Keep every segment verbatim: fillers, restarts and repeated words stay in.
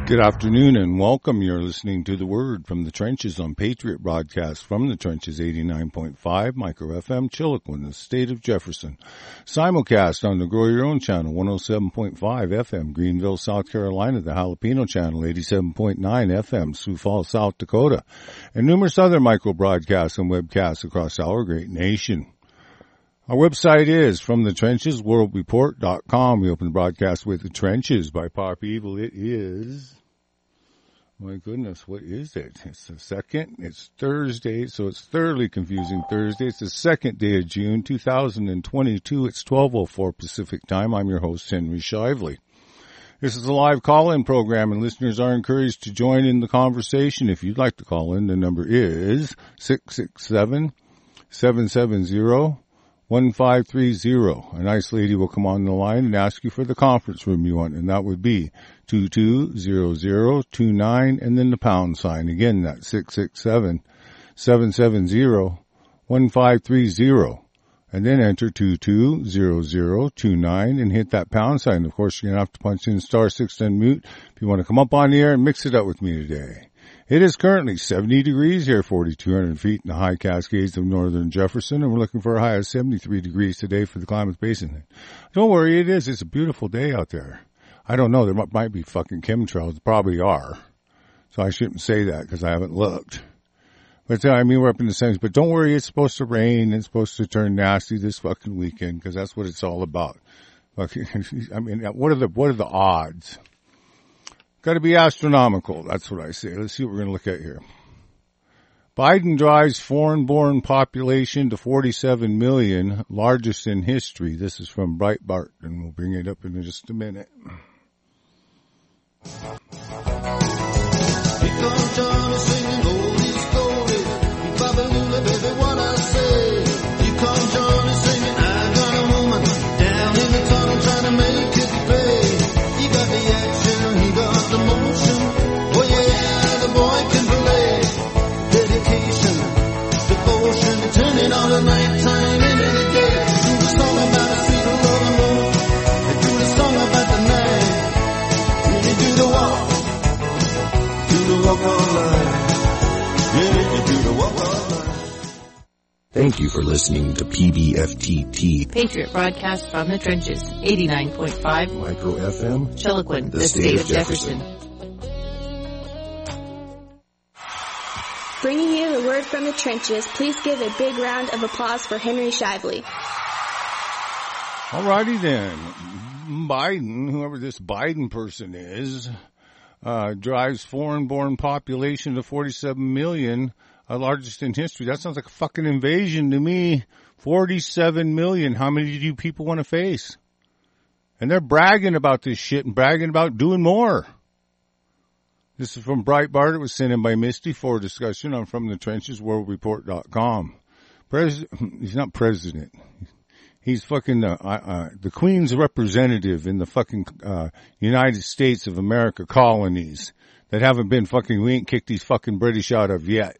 Good afternoon and welcome. You're listening to The Word from the Trenches on Patriot Broadcast from the Trenches eighty-nine point five Micro F M, Chiloquin, the state of Jefferson. Simulcast on the Grow Your Own channel, one oh seven point five F M, Greenville, South Carolina, the Jalapeno channel, eighty-seven point nine F M, Sioux Falls, South Dakota, and numerous other micro broadcasts and webcasts across our great nation. Our website is from the trenches world report dot com. We open the broadcast with The Trenches by Pop Evil. It is, my goodness, what is it? It's the second, it's Thursday, so it's thoroughly confusing Thursday. It's the second day of June, two thousand twenty-two. It's twelve oh four Pacific time. I'm your host, Henry Shively. This is a live call-in program, and listeners are encouraged to join in the conversation. If you'd like to call in, the number is six six seven, seven seven zero, one five three zero. A nice lady will come on the line and ask you for the conference room you want, and that would be two two zero zero two nine and then the pound sign. Again, that's six six seven, seven seven zero, one five three zero. And then enter two two zero zero two nine and hit that pound sign. Of course, you're going to have to punch in star six ten mute if you want to come up on the air and mix it up with me today. It is currently seventy degrees here, forty-two hundred feet in the high Cascades of northern Jefferson, and we're looking for a high of seventy-three degrees today for the Klamath Basin. Don't worry, it is. It's a beautiful day out there. I don't know. There might be fucking chemtrails. There probably are. So I shouldn't say that because I haven't looked. But uh, I mean, we're up in the seventies. But don't worry, it's supposed to rain. It's supposed to turn nasty this fucking weekend because that's what it's all about. I mean, what are the what are the odds? Got to be astronomical. That's what I say. Let's see what we're going to look at here. Biden drives foreign-born population to forty-seven million, largest in history. This is from Breitbart, and we'll bring it up in just a minute. Here comes Johnny singing oldies goldies. He probably baby what I say. Here comes Johnny singing, I got a woman down in the tunnel trying to make it pay. He got the action, he got the motion. Oh yeah, the boy can play. Dedication, devotion, turning on the nighttime into the day. Do the song about a sweet love and moon. They do the song about the night. Really do the walk, do the walk all night. Yeah, you do the walk all night. Thank you for listening to P B F T T, Patriot Broadcast from the Trenches, eighty-nine point five Micro F M, Chiloquin, the, the state, state of Jefferson. Jefferson. Bringing you the word from the trenches, please give a big round of applause for Henry Shively. All righty then. Biden, whoever this Biden person is, uh, drives foreign-born population to forty-seven million, uh, largest in history. That sounds like a fucking invasion to me. forty-seven million. How many do you people want to face? And they're bragging about this shit and bragging about doing more. This is from Breitbart. It was sent in by Misty for discussion on from the trenches world report dot com. Pres- he's not president. He's fucking uh, uh, the Queen's representative in the fucking uh, United States of America colonies that haven't been fucking, we ain't kicked these fucking British out of yet.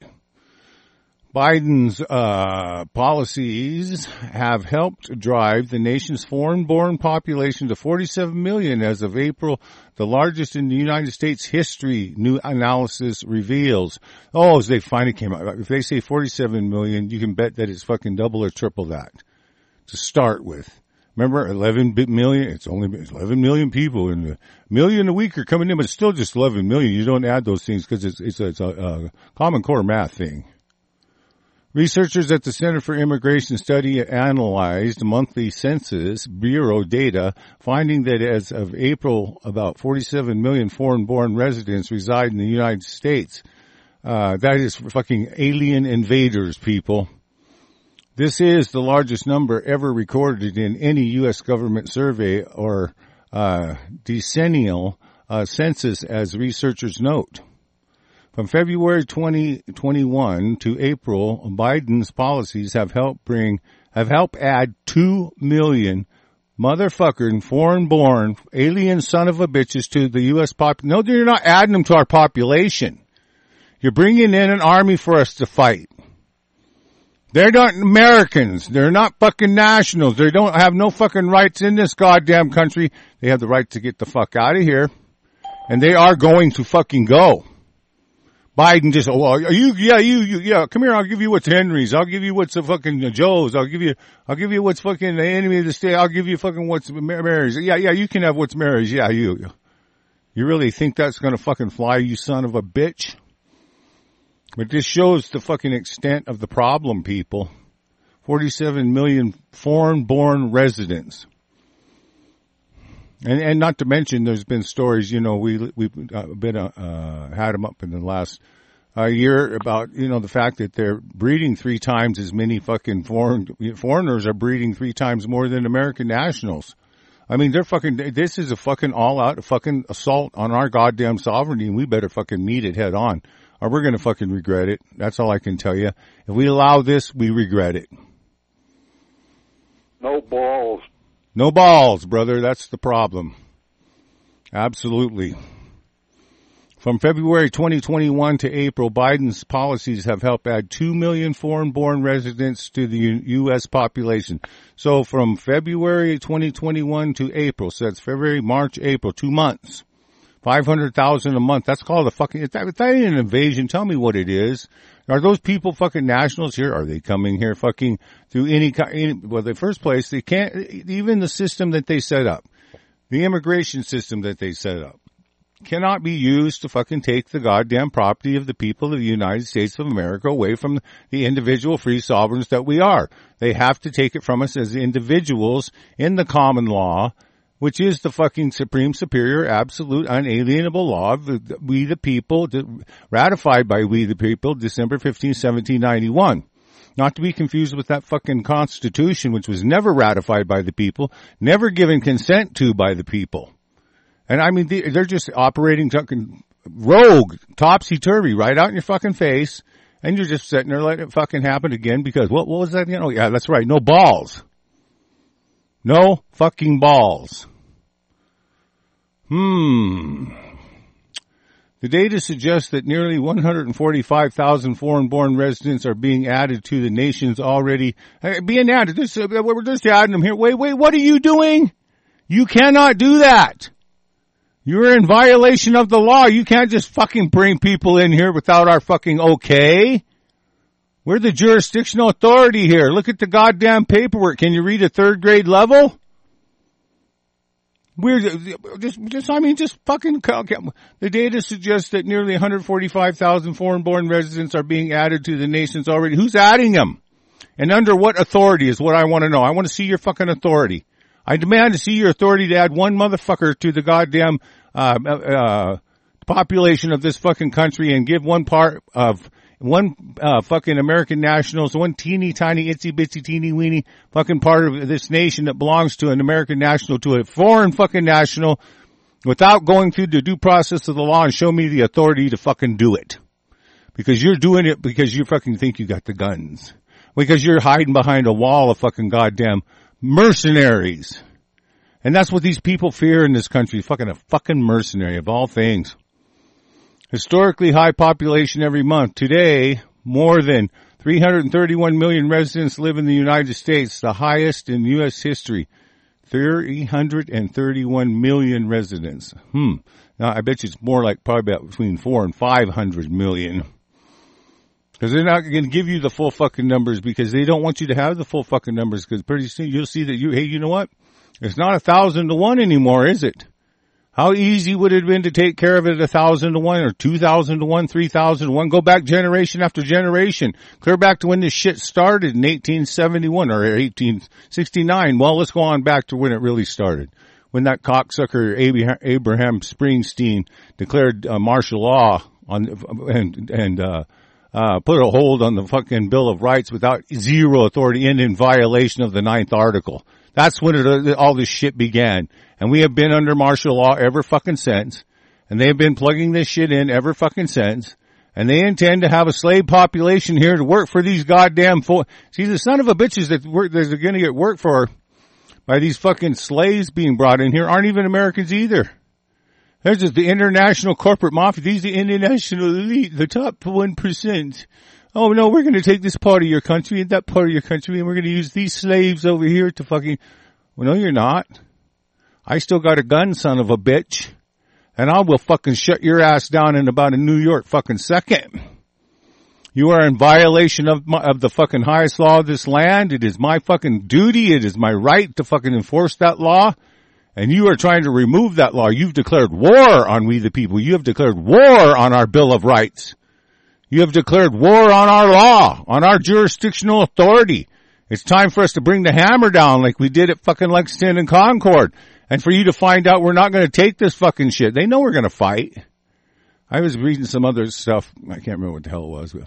Biden's uh policies have helped drive the nation's foreign-born population to forty-seven million as of April, the largest in the United States history, new analysis reveals. Oh, as they finally came out. If they say forty-seven million, you can bet that it's fucking double or triple that to start with. Remember, eleven million, it's only eleven million people, and a million a week are coming in, but it's still just eleven million. You don't add those things because it's, it's, a, it's a, a Common Core math thing. Researchers at the Center for Immigration Study analyzed monthly Census Bureau data, finding that as of April, about forty-seven million foreign-born residents reside in the United States. Uh, that is fucking alien invaders, people. This is the largest number ever recorded in any U S government survey or uh, decennial uh, census, as researchers note. From February twenty twenty-one to April, Biden's policies have helped bring, have helped add two million motherfucking foreign-born alien son of a bitches to the U S population. No, you're not adding them to our population. You're bringing in an army for us to fight. They're not Americans. They're not fucking nationals. They don't have no fucking rights in this goddamn country. They have the right to get the fuck out of here. And they are going to fucking go. Biden just, oh, are you, yeah, you, you, yeah, come here, I'll give you what's Henry's, I'll give you what's the fucking Joe's, I'll give you, I'll give you what's fucking the enemy of the state, I'll give you fucking what's Mary's. Yeah, yeah, you can have what's Mary's, yeah, you. You really think that's gonna fucking fly, you son of a bitch? But this shows the fucking extent of the problem, people. forty-seven million foreign-born residents. And, and not to mention, there's been stories, you know, we, we've uh, been, uh, uh, had them up in the last uh, year about, you know, the fact that they're breeding three times as many fucking foreign, foreigners are breeding three times more than American nationals. I mean, they're fucking, this is a fucking all out fucking assault on our goddamn sovereignty, and we better fucking meet it head on, or we're gonna fucking regret it. That's all I can tell you. If we allow this, we regret it. No balls. No balls, brother. That's the problem. Absolutely. From February twenty twenty-one to April, Biden's policies have helped add two million foreign-born residents to the U S population. So from February twenty twenty-one to April, so that's February, March, April, two months. five hundred thousand a month. That's called a fucking, if that, if that ain't an invasion, tell me what it is. Are those people fucking nationals here? Are they coming here fucking through any kind? Well, in the first place, they can't, even the system that they set up, the immigration system that they set up, cannot be used to fucking take the goddamn property of the people of the United States of America away from the individual free sovereigns that we are. They have to take it from us as individuals in the common law, which is the fucking supreme, superior, absolute, unalienable law of the, we the people, ratified by we the people, December fifteenth, seventeen ninety-one. Not to be confused with that fucking Constitution, which was never ratified by the people, never given consent to by the people. And I mean, they're just operating fucking rogue, topsy-turvy, right out in your fucking face, and you're just sitting there letting it fucking happen again because, what, what was that again? Oh, yeah, that's right, no balls. No fucking balls. Hmm. The data suggests that nearly one hundred forty-five thousand foreign-born residents are being added to the nation's already, uh, being added. This, uh, we're just adding them here. Wait, wait, what are you doing? You cannot do that. You're in violation of the law. You can't just fucking bring people in here without our fucking okay. We're the jurisdictional authority here. Look at the goddamn paperwork. Can you read a third grade level? We're just, just, I mean, just fucking, the data suggests that nearly one hundred forty-five thousand foreign-born residents are being added to the nation's already. Who's adding them? And under what authority is what I want to know. I want to see your fucking authority. I demand to see your authority to add one motherfucker to the goddamn, uh, uh, population of this fucking country and give one part of One, uh, fucking American nationals, one teeny tiny itsy bitsy teeny weeny fucking part of this nation that belongs to an American national to a foreign fucking national without going through the due process of the law and show me the authority to fucking do it. Because you're doing it because you fucking think you got the guns. Because you're hiding behind a wall of fucking goddamn mercenaries. And that's what these people fear in this country. Fucking a fucking mercenary of all things. Historically high population every month. Today, more than three hundred thirty-one million residents live in the United States, the highest in U S history. three hundred thirty-one million residents. Hmm. Now, I bet you it's more like probably about between four and five hundred million. Because they're not going to give you the full fucking numbers because they don't want you to have the full fucking numbers because pretty soon you'll see that you, hey, you know what? It's not a thousand to one anymore, is it? How easy would it have been to take care of it at a thousand to one or two thousand to one, three thousand to one? Go back generation after generation. Clear back to when this shit started in eighteen seventy-one or eighteen sixty-nine. Well, let's go on back to when it really started. When that cocksucker Abraham Springsteen declared uh, martial law on and and uh uh put a hold on the fucking Bill of Rights without zero authority and in violation of the ninth article. That's when it, all this shit began. And we have been under martial law ever fucking since. And they have been plugging this shit in ever fucking since. And they intend to have a slave population here to work for these goddamn fo- See, the son of a bitches that work, that are going to get work for by these fucking slaves being brought in here aren't even Americans either. There's just the international corporate mafia. These are the international elite, the top one percent. Oh no, we're going to take this part of your country and that part of your country and we're going to use these slaves over here to fucking, well no you're not. I still got a gun, son of a bitch. And I will fucking shut your ass down in about a New York fucking second. You are in violation of my, of the fucking highest law of this land. It is my fucking duty. It is my right to fucking enforce that law. And you are trying to remove that law. You've declared war on we the people. You have declared war on our Bill of Rights. You have declared war on our law, on our jurisdictional authority. It's time for us to bring the hammer down like we did at fucking Lexington and Concord. And for you to find out we're not going to take this fucking shit. They know we're going to fight. I was reading some other stuff. I can't remember what the hell it was. But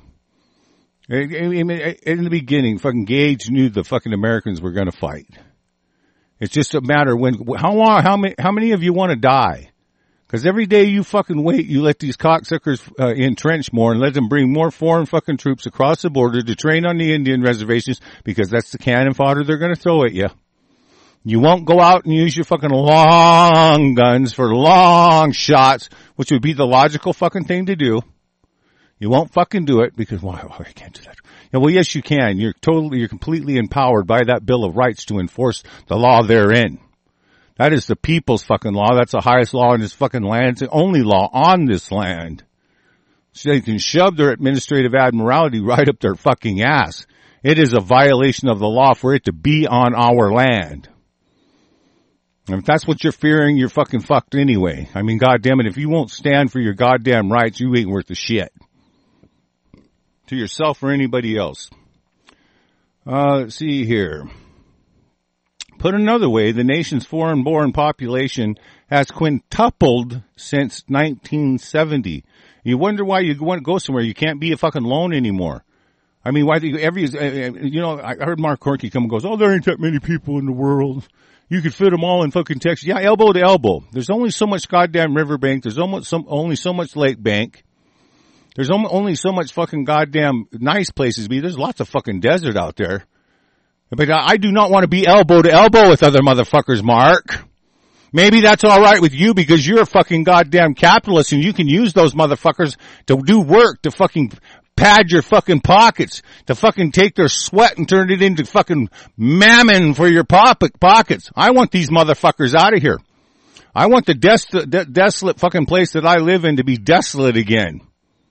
in the beginning, fucking Gage knew the fucking Americans were going to fight. It's just a matter when, how long, how many, how many of you want to die? Because every day you fucking wait, you let these cocksuckers uh, entrench more and let them bring more foreign fucking troops across the border to train on the Indian reservations because that's the cannon fodder they're going to throw at you. You won't go out and use your fucking long guns for long shots, which would be the logical fucking thing to do. You won't fucking do it because, why, well, I can't do that. Yeah, well, yes, you can. You're totally, you're completely empowered by that Bill of Rights to enforce the law therein. That is the people's fucking law. That's the highest law in this fucking land. It's the only law on this land. So they can shove their administrative admiralty right up their fucking ass. It is a violation of the law for it to be on our land. And if that's what you're fearing, you're fucking fucked anyway. I mean, goddamn it, if you won't stand for your goddamn rights, you ain't worth a shit. To yourself or anybody else. Uh, let's see here. Put another way, the nation's foreign-born population has quintupled since nineteen seventy. You wonder why you want to go somewhere. You can't be a fucking lone anymore. I mean, why do you, every, you know, I heard Mark Corky come and goes, oh, there ain't that many people in the world. You could fit them all in fucking Texas. Yeah, elbow to elbow. There's only so much goddamn riverbank. There's almost some, only so much lake bank. There's only so much fucking goddamn nice places to be. There's lots of fucking desert out there. But I do not want to be elbow to elbow with other motherfuckers, Mark. Maybe that's all right with you because you're a fucking goddamn capitalist and you can use those motherfuckers to do work, to fucking pad your fucking pockets, to fucking take their sweat and turn it into fucking mammon for your pockets. I want these motherfuckers out of here. I want the des- de- desolate fucking place that I live in to be desolate again.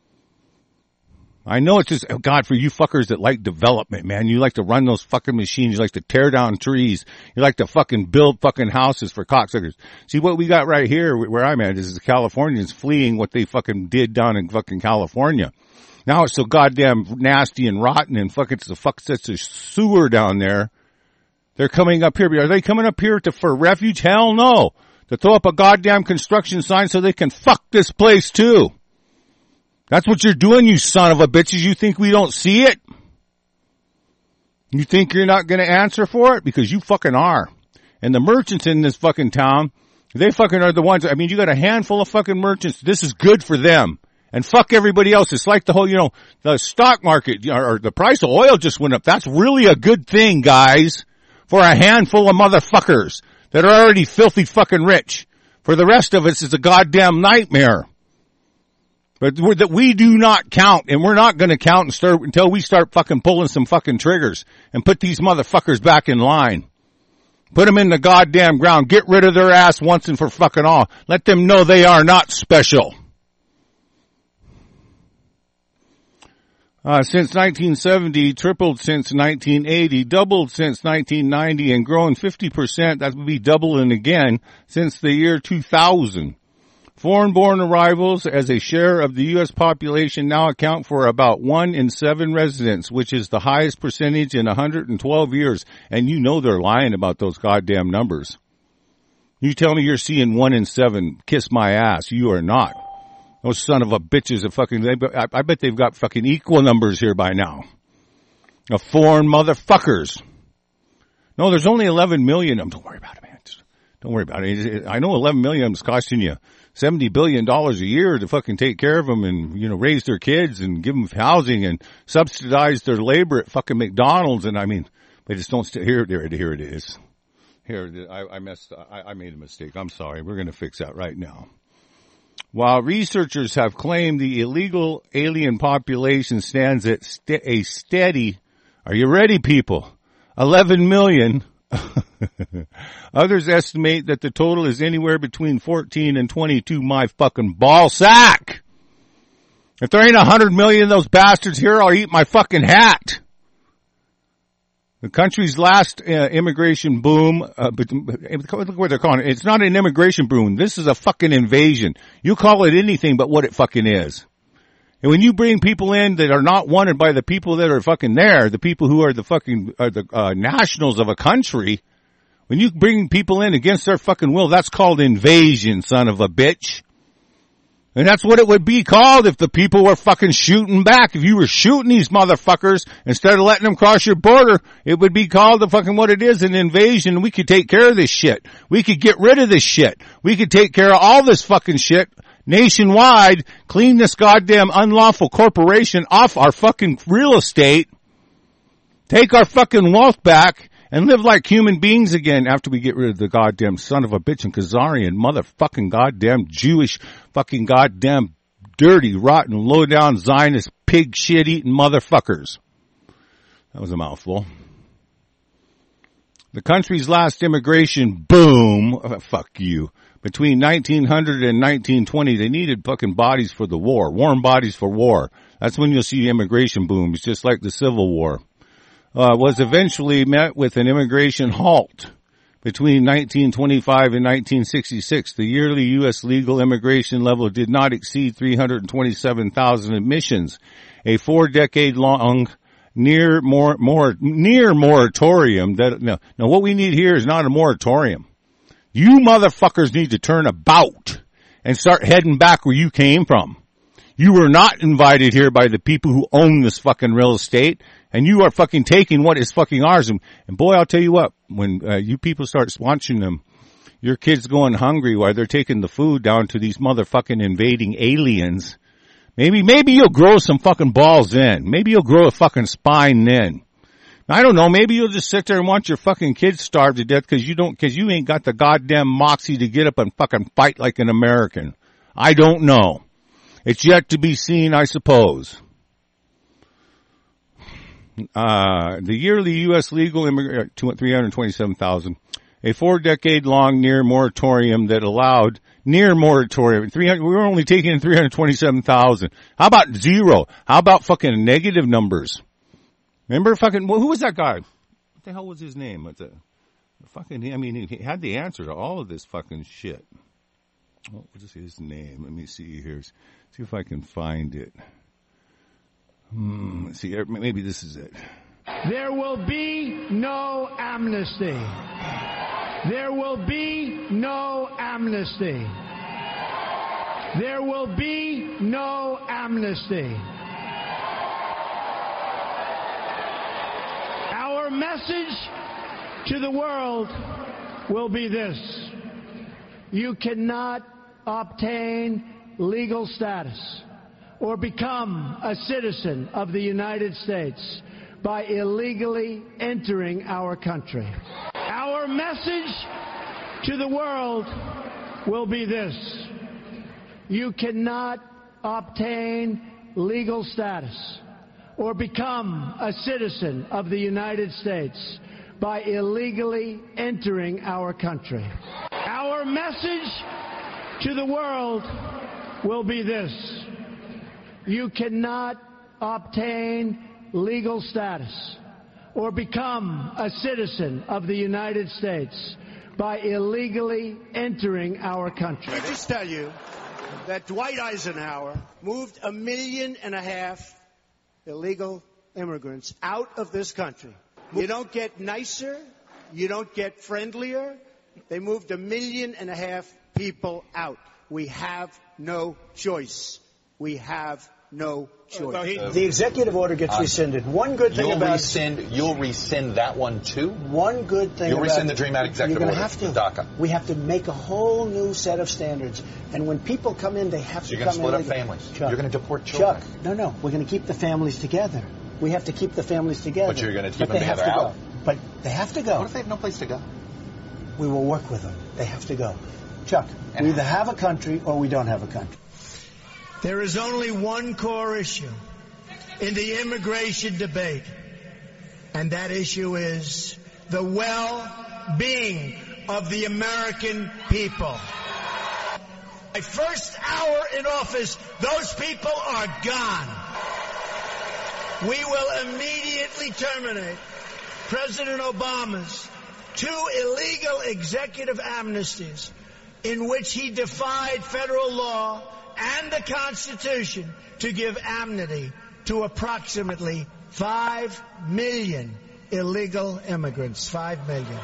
I know it's just, oh God, for you fuckers that like development, man. You like to run those fucking machines. You like to tear down trees. You like to fucking build fucking houses for cocksuckers. See what we got right here where I'm at is the Californians fleeing what they fucking did down in fucking California. Now it's so goddamn nasty and rotten and fucking, it's the fuck, it's a sewer down there. They're coming up here. Are they coming up here to, for refuge? Hell no. To throw up a goddamn construction sign so they can fuck this place too. That's what you're doing, you son of a bitches. You think we don't see it? You think you're not going to answer for it? Because you fucking are. And the merchants in this fucking town, they fucking are the ones. I mean, you got a handful of fucking merchants. This is good for them. And fuck everybody else. It's like the whole, you know, the stock market or the price of oil just went up. That's really a good thing, guys, for a handful of motherfuckers that are already filthy fucking rich. For the rest of us, it's a goddamn nightmare. But we're, that we do not count, and we're not going to count and start until we start fucking pulling some fucking triggers and put these motherfuckers back in line. Put them in the goddamn ground. Get rid of their ass once and for fucking all. Let them know they are not special. Uh, since nineteen seventy, tripled since nineteen eighty, doubled since nineteen ninety, and grown fifty percent. That would be doubling again since the year two thousand. Foreign-born arrivals as a share of the U S population now account for about one in seven residents, which is the highest percentage in one hundred twelve years. And you know they're lying about those goddamn numbers. You tell me you're seeing one in seven. Kiss my ass. You are not. Those son of a bitches are fucking, they, I, I bet they've got fucking equal numbers here by now. Of foreign motherfuckers. No, there's only eleven million of them. Don't worry about it, man. Just don't worry about it. I know eleven million of them is costing you seventy billion dollars a year to fucking take care of them and, you know, raise their kids and give them housing and subsidize their labor at fucking McDonald's. And I mean, they just don't stay here. There, here it is. Here, I, I messed, I, I made a mistake. I'm sorry. We're going to fix that right now. While researchers have claimed the illegal alien population stands at st- a steady, are you ready, people? eleven million Others estimate that the total is anywhere between fourteen and twenty-two. My fucking ball sack. If there ain't a hundred million of those bastards here, I'll eat my fucking hat. The country's last uh, immigration boom, uh, but look what they're calling it. It's not an immigration boom. This is a fucking invasion. You call it anything but what it fucking is. And when you bring people in that are not wanted by the people that are fucking there, the people who are the fucking, are the, uh, nationals of a country, when you bring people in against their fucking will, that's called invasion, son of a bitch. And that's what it would be called if the people were fucking shooting back. If you were shooting these motherfuckers instead of letting them cross your border, it would be called the fucking what it is, an invasion. We could take care of this shit. We could get rid of this shit. We could take care of all this fucking shit nationwide, clean this goddamn unlawful corporation off our fucking real estate, take our fucking wealth back, and live like human beings again after we get rid of the goddamn son of a bitch and Khazarian motherfucking goddamn Jewish fucking goddamn dirty, rotten, low-down Zionist pig shit-eating motherfuckers. That was a mouthful. The country's last immigration boom, oh, fuck you, between nineteen hundred and nineteen twenty, they needed fucking bodies for the war, warm bodies for war. That's when you'll see immigration boom. It's just like the Civil War. Uh, was eventually met with an immigration halt. Between nineteen twenty-five and nineteen sixty-six, the yearly U S legal immigration level did not exceed three hundred twenty-seven thousand admissions. A four-decade-long near more, more, near moratorium that, no, no, what we need here is not a moratorium. You motherfuckers need to turn about and start heading back where you came from. You were not invited here by the people who own this fucking real estate, and you are fucking taking what is fucking ours. And, and boy, I'll tell you what, when uh, you people start watching them, your kids going hungry while they're taking the food down to these motherfucking invading aliens, maybe, maybe you'll grow some fucking balls in. Maybe you'll grow a fucking spine then. I don't know, maybe you'll just sit there and watch your fucking kids starve to death because you don't, because you ain't got the goddamn moxie to get up and fucking fight like an American. I don't know. It's yet to be seen, I suppose. Uh, the yearly U S legal immigrant, three hundred twenty-seven thousand, a four-decade-long near moratorium that allowed, near moratorium, three hundred, we were only taking in three hundred twenty-seven thousand. How about zero? How about fucking negative numbers? Remember fucking, well, who was that guy? What the hell was his name? What's the, fucking, I mean, he had the answer to all of this fucking shit. What was his name? Let me see here. See if I can find it. Hmm, let's see, maybe this is it. There will be no amnesty. There will be no amnesty. There will be no amnesty. Our message to the world will be this: you cannot obtain legal status or become a citizen of the United States by illegally entering our country. Our message to the world will be this: you cannot obtain legal status or become a citizen of the United States by illegally entering our country. Our message to the world will be this: you cannot obtain legal status or become a citizen of the United States by illegally entering our country. Let me just tell you that Dwight Eisenhower moved a million and a half illegal immigrants out of this country. You don't get nicer. You don't get friendlier. They moved a million and a half people out. We have no choice. We have no choice. Well, he, the executive order gets uh, rescinded. One good thing you'll about rescind, you'll rescind that one too. One good thing you'll about rescind the Dream Act executive you're order. Have to. DACA. We have to make a whole new set of standards, and when people come in, they have so to you're come split in. You're going to split up families. Chuck, you're going to deport children. Chuck, no, no, we're going to keep the families together. We have to keep the families together. But you're going to keep but them they together have to out. Go. But they have to go. What if they have no place to go? We will work with them. They have to go. Chuck, and we either have a country or we don't have a country. There is only one core issue in the immigration debate, and that issue is the well-being of the American people. My first hour in office, those people are gone. We will immediately terminate President Obama's two illegal executive amnesties in which he defied federal law and the Constitution to give amnesty to approximately five million illegal immigrants. Five million.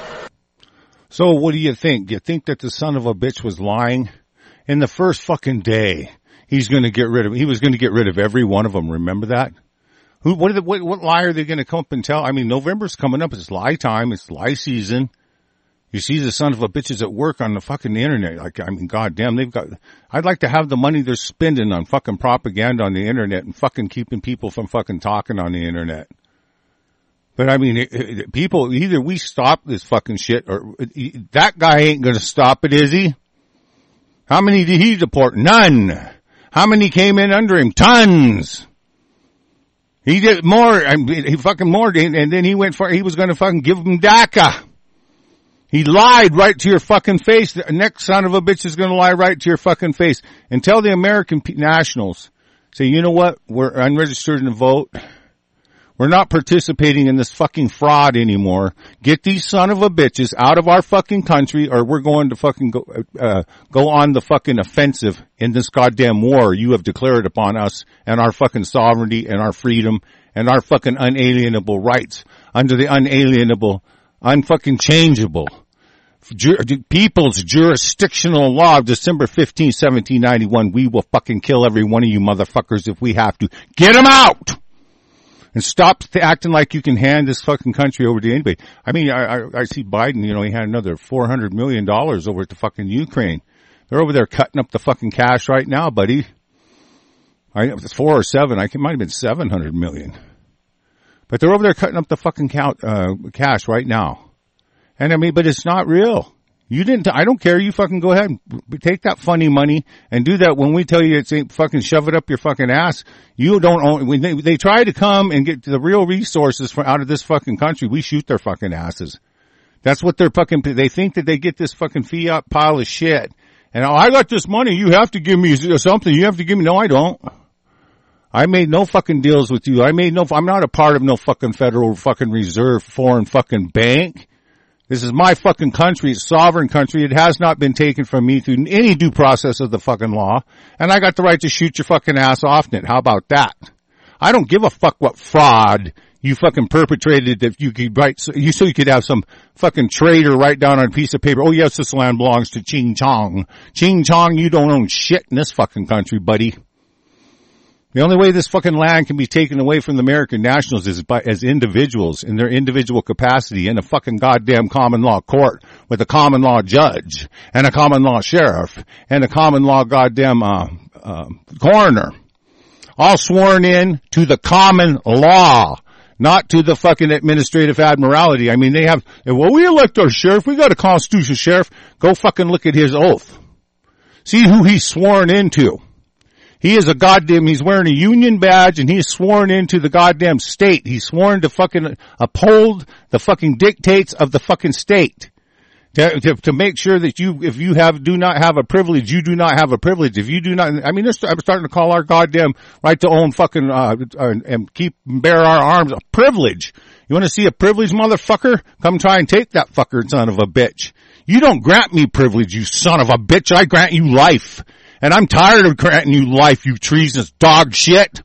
So what do you think? You think that the son of a bitch was lying? In the first fucking day, he's going to get rid of, he was going to get rid of every one of them. Remember that? Who, what, are the, what, what lie are they going to come up and tell? I mean, November's coming up. It's lie time. It's lie season. You see the son of a bitches at work on the fucking internet. Like, I mean, goddamn, they've got, I'd like to have the money they're spending on fucking propaganda on the internet and fucking keeping people from fucking talking on the internet. But I mean, it, it, people, either we stop this fucking shit or it, that guy ain't going to stop it, is he? How many did he deport? None. How many came in under him? Tons. He did more, I mean, he fucking more, and then he went for, he was going to fucking give him DACA. He lied right to your fucking face. The next son of a bitch is going to lie right to your fucking face. And tell the American nationals, say, you know what? We're unregistered to vote. We're not participating in this fucking fraud anymore. Get these son of a bitches out of our fucking country or we're going to fucking go, uh, go on the fucking offensive in this goddamn war you have declared upon us and our fucking sovereignty and our freedom and our fucking unalienable rights under the unalienable, unfucking changeable Ju- People's Jurisdictional Law of December fifteenth, seventeen ninety-one. We will fucking kill every one of you motherfuckers if we have to. Get them out! And stop acting like you can hand this fucking country over to anybody. I mean, I, I, I see Biden, you know, he had another four hundred million dollars over to fucking Ukraine. They're over there cutting up the fucking cash right now, buddy. I, it's four or seven. I think it might have been seven hundred million. But they're over there cutting up the fucking count, uh, cash right now. And I mean, but it's not real. You didn't, I don't care. You fucking go ahead and take that funny money and do that when we tell you it's ain't fucking shove it up your fucking ass. You don't own, when they, they try to come and get the real resources from out of this fucking country, we shoot their fucking asses. That's what they're fucking, they think that they get this fucking fiat pile of shit. And oh, I got this money. You have to give me something. You have to give me, no, I don't. I made no fucking deals with you. I made no, I'm not a part of no fucking Federal fucking Reserve foreign fucking bank. This is my fucking country. It's sovereign country. It has not been taken from me through any due process of the fucking law. And I got the right to shoot your fucking ass off in it. How about that? I don't give a fuck what fraud you fucking perpetrated if you could write, so you so you could have some fucking trader write down on a piece of paper, oh yes, this land belongs to Ching Chong. Ching Chong, you don't own shit in this fucking country, buddy. The only way this fucking land can be taken away from the American nationals is by, as individuals in their individual capacity in a fucking goddamn common law court with a common law judge and a common law sheriff and a common law goddamn, uh, uh, coroner. All sworn in to the common law, not to the fucking administrative admiralty. I mean, they have, well, we elect our sheriff. We got a constitutional sheriff. Go fucking look at his oath. See who he's sworn into. He is a goddamn, he's wearing a union badge and he's sworn into the goddamn state. He's sworn to fucking uphold the fucking dictates of the fucking state. To, to, to make sure that you, if you have, do not have a privilege, you do not have a privilege. If you do not, I mean, they're I'm starting to call our goddamn right to own fucking, uh, and, and keep, bear our arms a privilege. You want to see a privileged motherfucker? Come try and take that fucker, son of a bitch. You don't grant me privilege, you son of a bitch. I grant you life. And I'm tired of granting you life, you treasonous dog shit.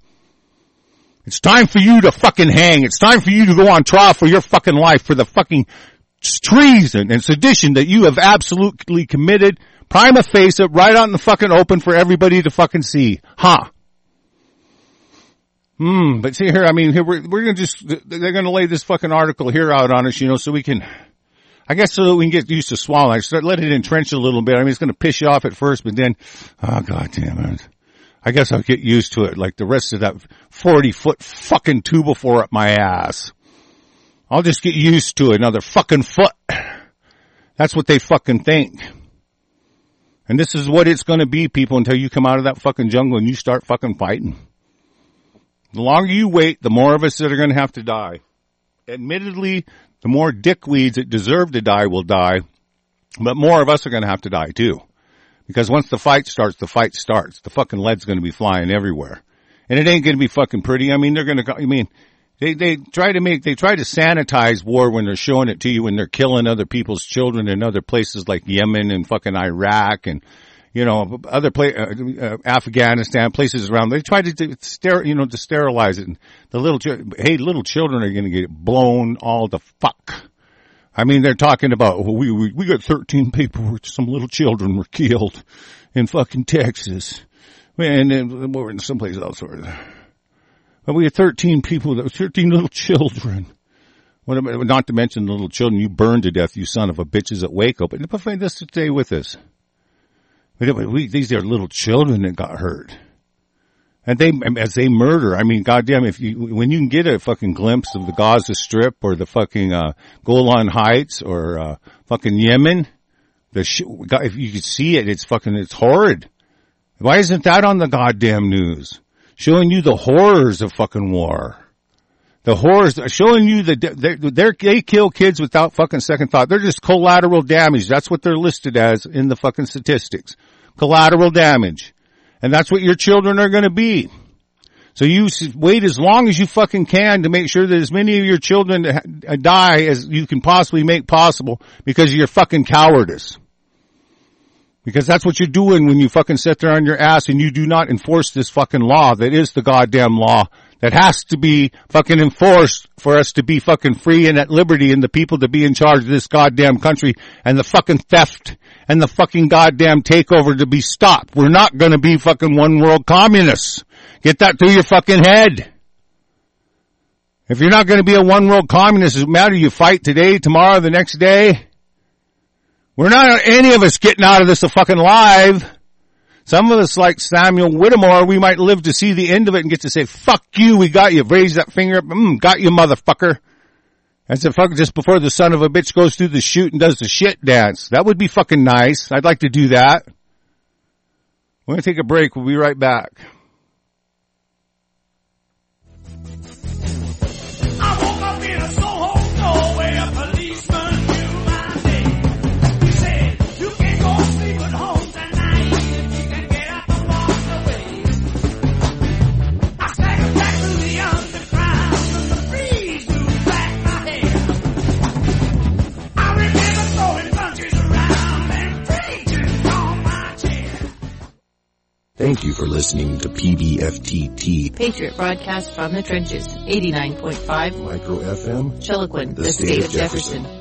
It's time for you to fucking hang. It's time for you to go on trial for your fucking life for the fucking treason and sedition that you have absolutely committed. Prima facie, right out in the fucking open for everybody to fucking see. Huh. Hmm, but see here, I mean, here we're, we're gonna just, they're gonna lay this fucking article here out on us, you know, so we can, I guess so that we can get used to swallowing. Start let it entrench a little bit. I mean, it's going to piss you off at first, but then, oh god damn it. I guess I'll get used to it like the rest of that forty foot fucking two before up my ass. I'll just get used to another fucking foot. That's what they fucking think. And this is what it's going to be, people, until you come out of that fucking jungle and you start fucking fighting. The longer you wait, the more of us that are going to have to die. Admittedly, The more dickweeds that deserve to die will die, but more of us are going to have to die too. Because once the fight starts, the fight starts. The fucking lead's going to be flying everywhere. And it ain't going to be fucking pretty. I mean, they're going to, I mean, they, they try to make, they try to sanitize war when they're showing it to you when they're killing other people's children in other places like Yemen and fucking Iraq and, you know, other pla- uh, uh, Afghanistan, places around. They try to, to ster- you know, to sterilize it. And the little, ch- hey, little children are going to get blown all the fuck. I mean, they're talking about, well, we, we, we got thirteen people where some little children were killed in fucking Texas. And then we're in someplace else. But we had thirteen people, that thirteen little children. What about, not to mention the little children you burned to death, you son of a bitches at Waco. But let's stay with us. We, these are little children that got hurt. And they, as they murder, I mean, goddamn, if you, when you can get a fucking glimpse of the Gaza Strip or the fucking, uh, Golan Heights or, uh, fucking Yemen, the sh- if you could see it, it's fucking, it's horrid. Why isn't that on the goddamn news? Showing you the horrors of fucking war. The horrors, showing you the, they're, they're, they kill kids without fucking second thought. They're just collateral damage. That's what they're listed as in the fucking statistics. Collateral damage. And that's what your children are gonna be. So you wait as long as you fucking can to make sure that as many of your children die as you can possibly make possible because of your fucking cowardice. Because that's what you're doing when you fucking sit there on your ass and you do not enforce this fucking law that is the goddamn law that has to be fucking enforced for us to be fucking free and at liberty and the people to be in charge of this goddamn country and the fucking theft and the fucking goddamn takeover to be stopped. We're not gonna be fucking one world communists. Get that through your fucking head. If you're not gonna be a one world communist, it doesn't matter you fight today, tomorrow, the next day. We're not any of us getting out of this a fucking alive. Some of us, like Samuel Whittemore, we might live to see the end of it and get to say, fuck you, we got you. Raise that finger up. Mm, got you, motherfucker. That's a fuck just before the son of a bitch goes through the chute and does the shit dance. That would be fucking nice. I'd like to do that. We're going to take a break. We'll be right back. I woke up in a Soho doorway, a policeman knew my name. He said, you can't go sleep at home tonight. You can get up and walk away. I staggered back through the underground and the breeze blew back my hair. I remember throwing punches around and raging on my chair. Thank you for listening to P B F T T Patriot broadcast from the trenches, eighty-nine point five Micro F M, Chiloquin, the, the state, state of Jefferson. Jefferson.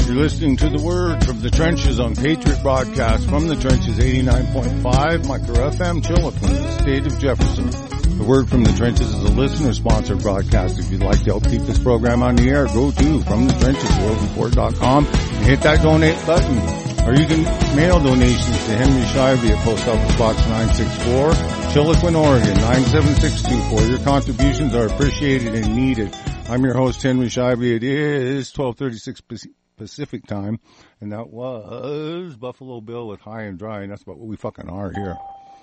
You're listening to The Word from the Trenches on Patriot Broadcast from the Trenches eighty-nine point five, Micro F M, Chilliwack, the state of Jefferson. The Word from the Trenches is a listener-sponsored broadcast. If you'd like to help keep this program on the air, go to from the trenches world report dot com and hit that donate button. Or you can mail donations to Henry Shively at Post Office Box nine sixty-four, Chilliwack, Oregon nine seven six two four. Your contributions are appreciated and needed. I'm your host, Henry Shively. It is twelve thirty-six Pacific time, and that was Buffalo Bill with High and Dry, and that's about what we fucking are here.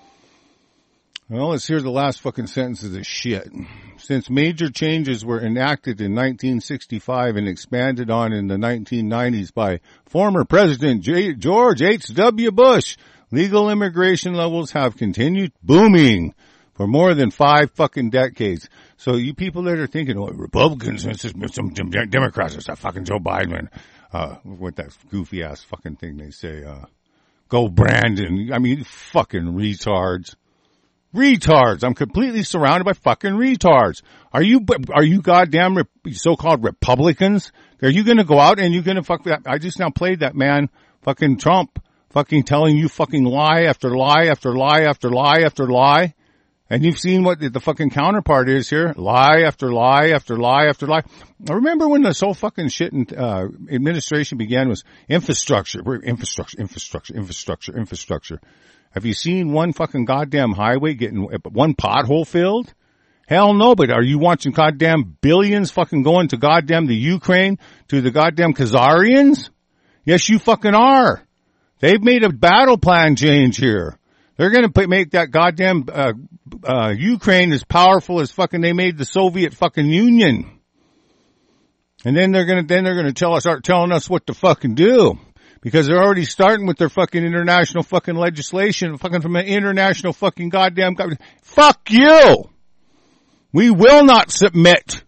Well, let's hear the last fucking sentence of this shit. Since major changes were enacted in nineteen sixty-five and expanded on in the nineteen nineties by former President J- George H W Bush, legal immigration levels have continued booming for more than five fucking decades. So you people that are thinking, oh, Republicans, it's just some Democrats, it's that fucking Joe Biden, uh, with that goofy ass fucking thing they say, uh, go Brandon. I mean, fucking retards. Retards. I'm completely surrounded by fucking retards. Are you, are you goddamn rep- so-called Republicans? Are you gonna go out and you're gonna fuck that? I just now played that man, fucking Trump, fucking telling you fucking lie after lie after lie after lie after lie. And you've seen what the fucking counterpart is here. Lie after lie after lie after lie. I remember when this whole fucking shit in, uh, administration began was infrastructure, infrastructure, infrastructure, infrastructure, infrastructure. Have you seen one fucking goddamn highway getting one pothole filled? Hell no, but are you watching goddamn billions fucking going to goddamn the Ukraine, to the goddamn Khazarians? Yes, you fucking are. They've made a battle plan change here. They're gonna put, make that goddamn, uh, uh, Ukraine as powerful as fucking they made the Soviet fucking Union. And then they're gonna, then they're gonna tell us, start telling us what to fucking do. Because they're already starting with their fucking international fucking legislation, fucking from an international fucking goddamn government. Fuck you! We will not submit.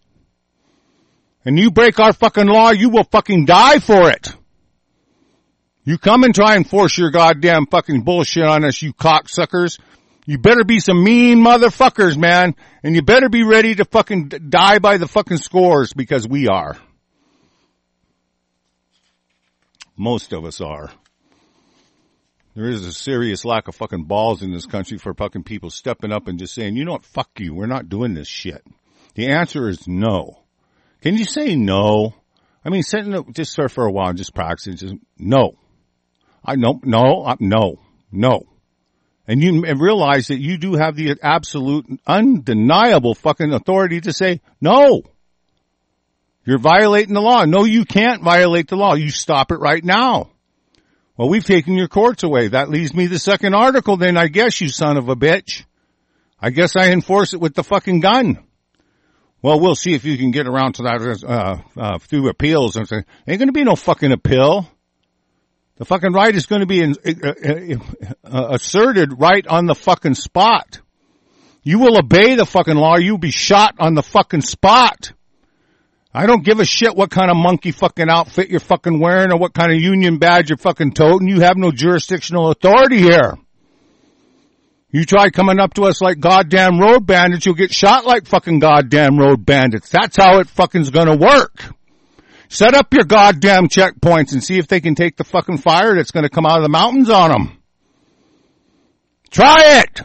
And you break our fucking law, you will fucking die for it. You come and try and force your goddamn fucking bullshit on us, you cocksuckers. You better be some mean motherfuckers, man. And you better be ready to fucking die by the fucking scores, because we are. Most of us are. There is a serious lack of fucking balls in this country for fucking people stepping up and just saying, you know what, fuck you, we're not doing this shit. The answer is no. Can you say no? I mean, sitting up just for, for a while, just practicing, just no. I no, no, I, no, no. And you realize that you do have the absolute, undeniable fucking authority to say no. You're violating the law. No, you can't violate the law. You stop it right now. Well, we've taken your courts away. That leaves me the second article then, I guess, you son of a bitch. I guess I enforce it with the fucking gun. Well, we'll see if you can get around to that, uh, uh, through appeals. Ain't gonna be no fucking appeal. The fucking right is gonna be in, uh, uh, asserted right on the fucking spot. You will obey the fucking law. You'll be shot on the fucking spot. I don't give a shit what kind of monkey fucking outfit you're fucking wearing or what kind of union badge you're fucking toting. You have no jurisdictional authority here. You try coming up to us like goddamn road bandits, you'll get shot like fucking goddamn road bandits. That's how it fucking's gonna work. Set up your goddamn checkpoints and see if they can take the fucking fire that's gonna come out of the mountains on them. Try it!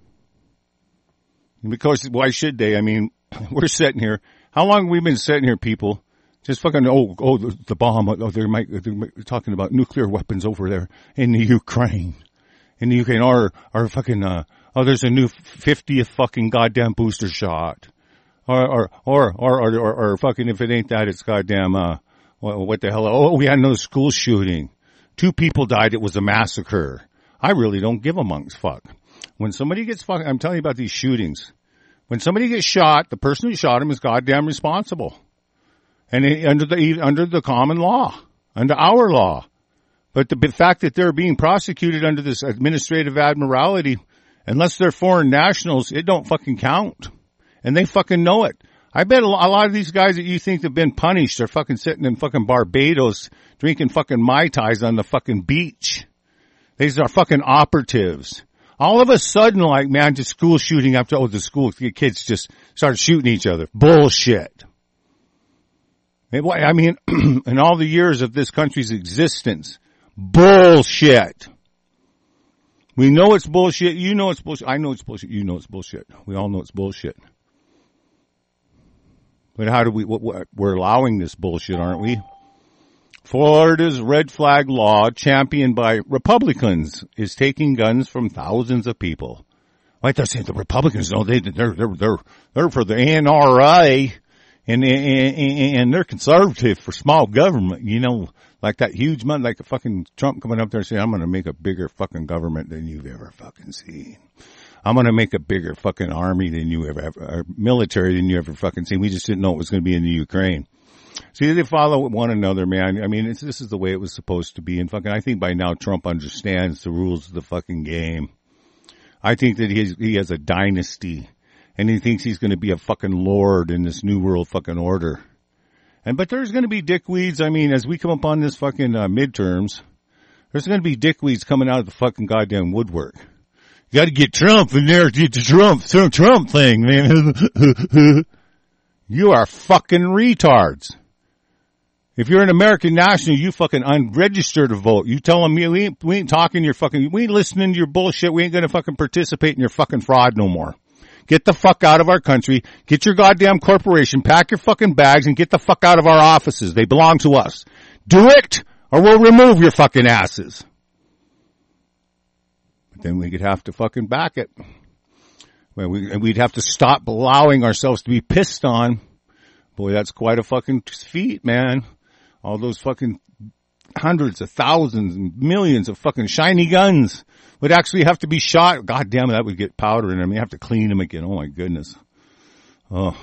Because why should they? I mean, we're sitting here. How long have we been sitting here, people? Just fucking, oh, oh, the, the bomb. Oh, they're, might, they're talking about nuclear weapons over there in the Ukraine. In the Ukraine, or, or fucking, uh, oh, there's a new fiftieth fucking goddamn booster shot. Or, or, or, or, or, or, or fucking, if it ain't that, it's goddamn, uh, what, what the hell? Oh, we had another school shooting. Two people died. It was a massacre. I really don't give a monk's fuck. When somebody gets fucking, I'm telling you about these shootings. When somebody gets shot, the person who shot him is goddamn responsible. And it, under the, under the common law. Under our law. But the fact that they're being prosecuted under this administrative admiralty, unless they're foreign nationals, it don't fucking count. And they fucking know it. I bet a lot of these guys that you think have been punished are fucking sitting in fucking Barbados drinking fucking Mai Tais on the fucking beach. These are fucking operatives. All of a sudden, like, man, just school shooting after, oh, the school, the kids just started shooting each other. Bullshit. I mean, in all the years of this country's existence, bullshit. We know it's bullshit. You know it's bullshit. I know it's bullshit. You know it's bullshit. We all know it's bullshit. But how do we, what, what, we're allowing this bullshit, aren't we? Florida's red flag law, championed by Republicans, is taking guns from thousands of people. Like they're saying the Republicans, no, they, they're, they're, they're, they're for the N R A, and, and, and they're conservative for small government, you know, like that huge money, like a fucking Trump coming up there saying, I'm gonna make a bigger fucking government than you've ever fucking seen. I'm gonna make a bigger fucking army than you ever, or military than you ever fucking seen. We just didn't know it was gonna be in the Ukraine. See, they follow one another, man. I mean, it's, this is the way it was supposed to be. And fucking, I think by now Trump understands the rules of the fucking game. I think that he has, he has a dynasty, and he thinks he's going to be a fucking lord in this new world fucking order. And but there's going to be dickweeds. I mean, as we come up on this fucking uh, midterms, there's going to be dickweeds coming out of the fucking goddamn woodwork. You got to get Trump in there, get the Trump, Trump, Trump thing, man. You are fucking retards. If you're an American national, you fucking unregistered to vote. You tell them we ain't, we ain't talking your fucking, we ain't listening to your bullshit. We ain't gonna fucking participate in your fucking fraud no more. Get the fuck out of our country. Get your goddamn corporation. Pack your fucking bags and get the fuck out of our offices. They belong to us. Do it, or we'll remove your fucking asses. But then we could have to fucking back it. Well, we, and we'd have to stop allowing ourselves to be pissed on. Boy, that's quite a fucking feat, man. All those fucking hundreds of thousands and millions of fucking shiny guns would actually have to be shot. God damn it, that would get powder in them. You have to clean them again. Oh my goodness. Oh.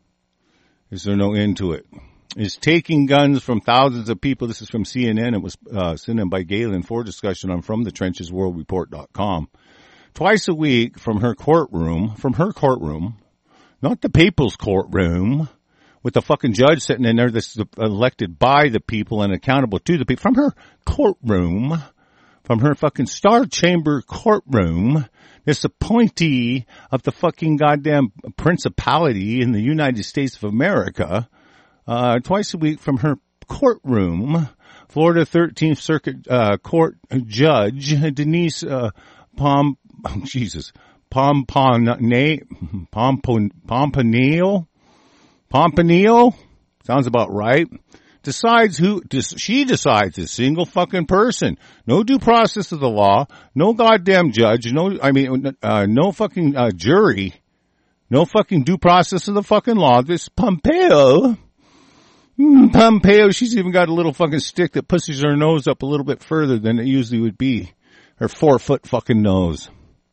Is there no end to it? Is taking guns from thousands of people. This is from C N N. It was uh, sent in by Galen for discussion on from the trenches world report dot com. Twice a week from her courtroom, from her courtroom, not the people's courtroom, with the fucking judge sitting in there that's elected by the people and accountable to the people, from her courtroom, from her fucking Star Chamber courtroom, this appointee of the fucking goddamn principality in the United States of America, uh, twice a week from her courtroom, Florida thirteenth Circuit, uh, Court Judge Denise, uh, Pom, oh, Jesus, Pompane, Pompon, Pompanil, Pompanil, sounds about right, decides who, she decides, a single fucking person. No due process of the law, no goddamn judge, no, I mean, uh, no fucking, uh, jury, no fucking due process of the fucking law. This Pompeo, mm, Pompeo, she's even got a little fucking stick that pushes her nose up a little bit further than it usually would be. Her four foot fucking nose.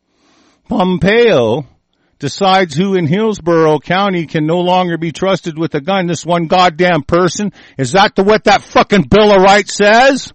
Pompeo decides who in Hillsborough County can no longer be trusted with a gun. This one goddamn person. Is that the what that fucking Bill of Rights says?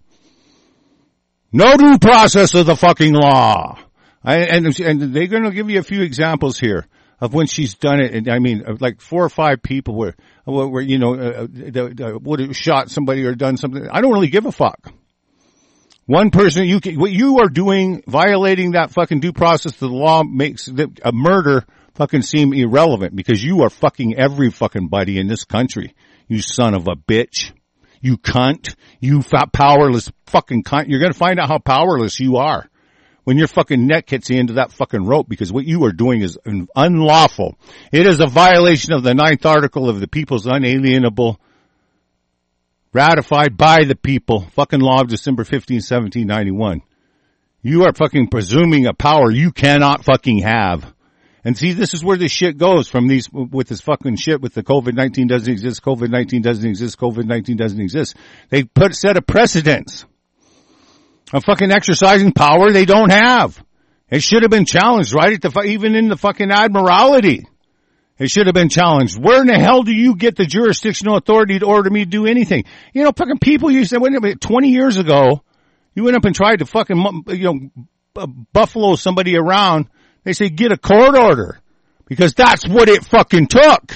No due process of the fucking law. I, and, and they're going to give you a few examples here of when she's done it. And I mean, like four or five people were, were you know, uh, uh, would have shot somebody or done something. I don't really give a fuck. One person, you can, what you are doing, violating that fucking due process of the law makes the, a murder fucking seem irrelevant because you are fucking every fucking buddy in this country. You son of a bitch. You cunt. You fat powerless fucking cunt. You're gonna find out how powerless you are when your fucking neck hits the end of that fucking rope because what you are doing is unlawful. It is a violation of the ninth article of the People's Unalienable, ratified by the people, fucking law of December fifteenth, seventeen ninety-one. You are fucking presuming a power you cannot fucking have. And see, this is where this shit goes from these, with this fucking shit with the COVID nineteen doesn't exist, COVID nineteen doesn't exist, COVID nineteen doesn't exist. They put, set a precedence of fucking exercising power they don't have. It should have been challenged, right? At the, even in the fucking Admiralty. It should have been challenged. Where in the hell do you get the jurisdictional authority to order me to do anything? You know, fucking people used to, wait a minute, twenty years ago, you went up and tried to fucking, you know, buffalo somebody around. They say get a court order because that's what it fucking took.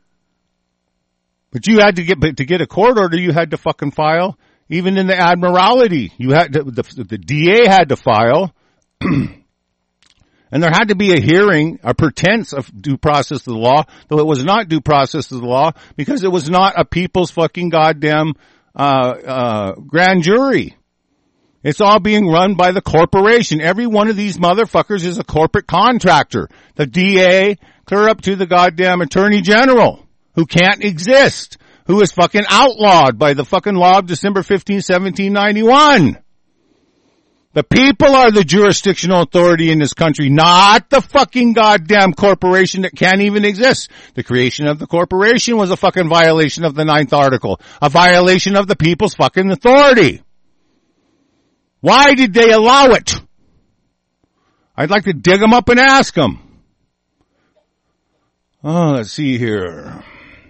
But you had to get, but to get a court order, you had to fucking file. Even in the Admiralty, you had to, the, the D A had to file. And there had to be a hearing, a pretense of due process of the law, though it was not due process of the law because it was not a people's fucking goddamn uh uh grand jury. It's all being run by the corporation. Every one of these motherfuckers is a corporate contractor. The D A, clear up to the goddamn Attorney General, who can't exist, who is fucking outlawed by the fucking law of December fifteenth, seventeen ninety-one. The people are the jurisdictional authority in this country, not the fucking goddamn corporation that can't even exist. The creation of the corporation was a fucking violation of the ninth article, a violation of the people's fucking authority. Why did they allow it? I'd like to dig them up and ask them. Oh, let's see here.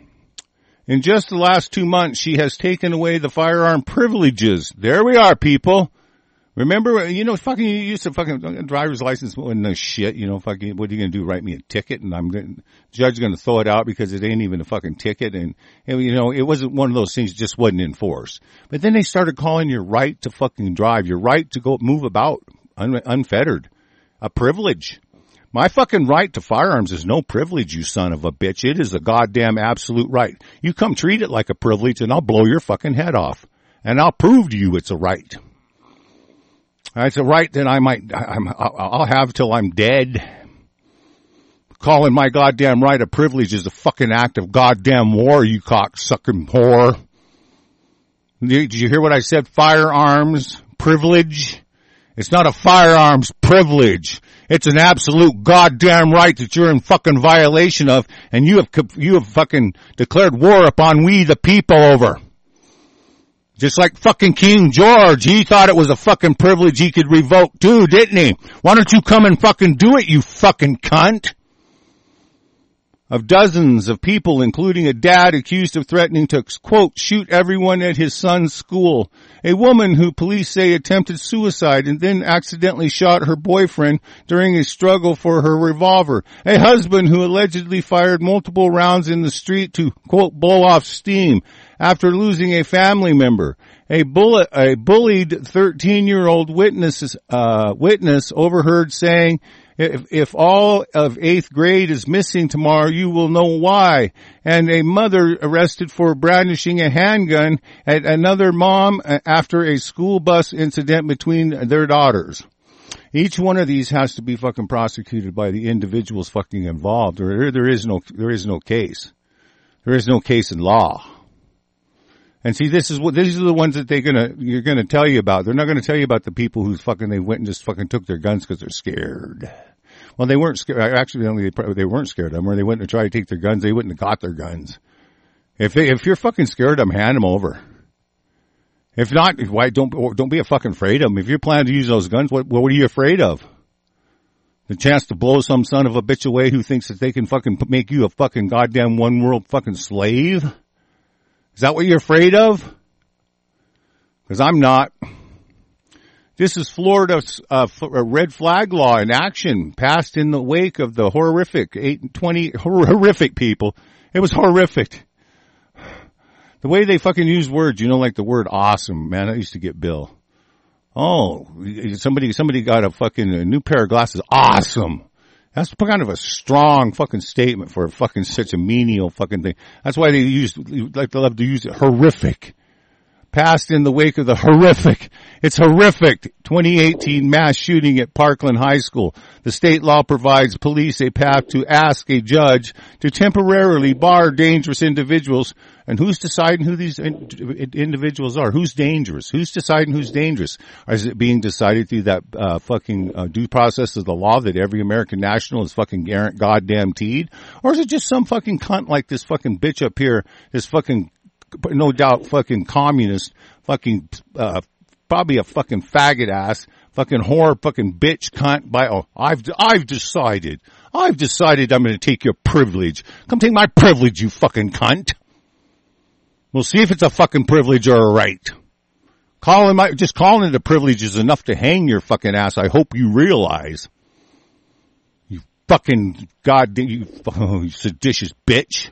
In just the last two months, she has taken away the firearm privileges. There we are, people. Remember, you know, fucking, you used to fucking, driver's license wasn't no shit, you know, fucking, what are you gonna do, write me a ticket, and I'm gonna, judge gonna throw it out because it ain't even a fucking ticket, and, and, you know, it wasn't one of those things, just wasn't enforced. But then they started calling your right to fucking drive, your right to go move about, un, unfettered, a privilege. My fucking right to firearms is no privilege, you son of a bitch. It is a goddamn absolute right. You come treat it like a privilege and I'll blow your fucking head off. And I'll prove to you it's a right. It's a right that I might, I'm, I'll have till I'm dead. Calling my goddamn right a privilege is a fucking act of goddamn war, you cocksucking whore. Did you hear what I said? Firearms privilege? It's not a firearms privilege. It's an absolute goddamn right that you're in fucking violation of, and you have, you have fucking declared war upon we the people over. Just like fucking King George, he thought it was a fucking privilege he could revoke too, didn't he? Why don't you come and fucking do it, you fucking cunt? Of dozens of people, including a dad accused of threatening to, quote, shoot everyone at his son's school. A woman who police say attempted suicide and then accidentally shot her boyfriend during a struggle for her revolver. A husband who allegedly fired multiple rounds in the street to, quote, blow off steam after losing a family member. A bullet, a bullied thirteen-year-old witness, uh, witness overheard saying, If, if all of eighth grade is missing tomorrow, you will know why. And a mother arrested for brandishing a handgun at another mom after a school bus incident between their daughters. Each one of these has to be fucking prosecuted by the individuals fucking involved, or there is no, there is no case. There is no case in law. And see, this is what, these are the ones that they're gonna, you're gonna tell you about. They're not gonna tell you about the people who fucking, they went and just fucking took their guns because they're scared. Well, they weren't scared. Actually, they, they weren't scared of them, or they went to try to take their guns. They wouldn't have got their guns. If they, if you're fucking scared of them, hand them over. If not, why don't don't be a fucking afraid of them. If you're planning to use those guns, what what are you afraid of? The chance to blow some son of a bitch away who thinks that they can fucking make you a fucking goddamn one world fucking slave? Is that what you're afraid of? Because I'm not. This is Florida's uh, red flag law in action, passed in the wake of the horrific eight twenty horrific people. It was horrific. The way they fucking use words, you know, like the word awesome, man. I used to get Bill. Oh, somebody somebody got a fucking a new pair of glasses. Awesome. That's kind of a strong fucking statement for fucking such a menial fucking thing. That's why they use, like they love to use it, horrific. Passed in the wake of the horrific. It's horrific. twenty eighteen mass shooting at Parkland High School. The state law provides police a path to ask a judge to temporarily bar dangerous individuals. And who's deciding who these in- individuals are? Who's dangerous? Who's deciding who's dangerous? Or is it being decided through that uh, fucking uh, due process of the law that every American national is fucking goddamn teed? Or is it just some fucking cunt like this fucking bitch up here, this fucking, no doubt fucking communist, fucking, uh, probably a fucking faggot ass, fucking whore, fucking bitch cunt by, oh, I've, I've decided, I've decided I'm gonna take your privilege. Come take my privilege, you fucking cunt. We'll see if it's a fucking privilege or a right. Calling my, just calling it a privilege is enough to hang your fucking ass. I hope you realize. You fucking goddamn, you, oh, you seditious bitch.